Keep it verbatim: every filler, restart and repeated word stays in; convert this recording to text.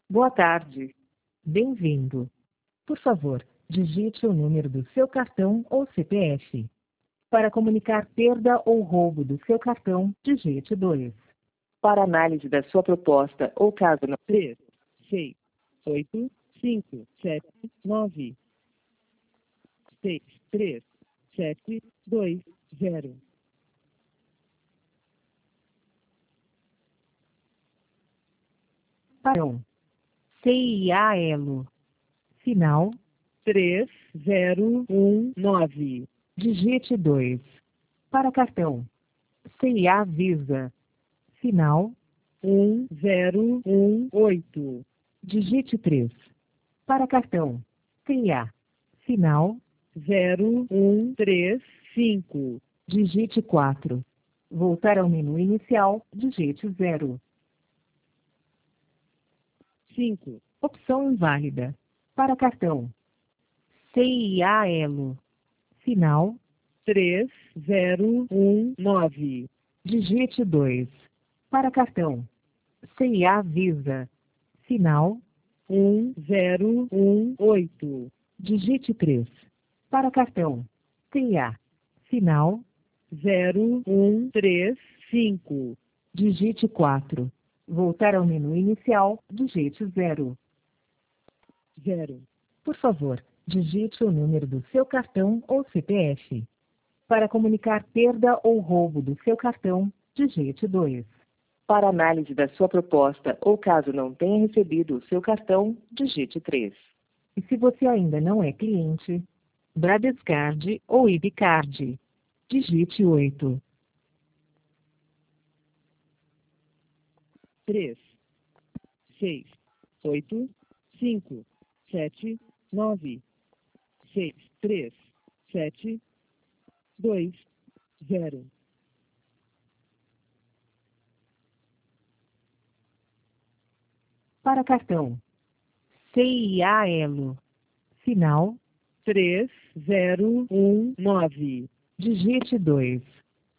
Boa tarde. Bem-vindo. Por favor, digite o número do seu cartão ou C P F. Para comunicar perda ou roubo do seu cartão, digite dois. Para análise da sua proposta ou caso não... três, seis, oito, cinco, sete, nove, seis, três, sete, dois, zero. Cartão. C I A Elo. Final. três, zero, um, nove. Digite dois. Para cartão. C I A Visa. Final. um, zero, um, oito. Digite três. Para cartão. C I A. Final. zero, um, três, cinco. Digite quatro. Voltar ao menu inicial, digite zero. cinco. Opção inválida. Para cartão. C I A Elo. Final. três, zero, um, nove. Digite dois. Para cartão. C I A Visa. Final. um, zero, um, oito. Digite três. Para cartão. C I A. Final. zero, um, três, cinco. Digite quatro. Voltar ao menu inicial, digite zero. zero. Por favor, digite o número do seu cartão ou C P F. Para comunicar perda ou roubo do seu cartão, digite dois. Para análise da sua proposta ou caso não tenha recebido o seu cartão, digite três. E se você ainda não é cliente, Bradescard ou Ibicard, digite oito. três, seis, oito, cinco, sete, nove, seis, três, sete, dois, zero. Para cartão. C I A Elo. Final. três, zero, um, nove. Digite dois.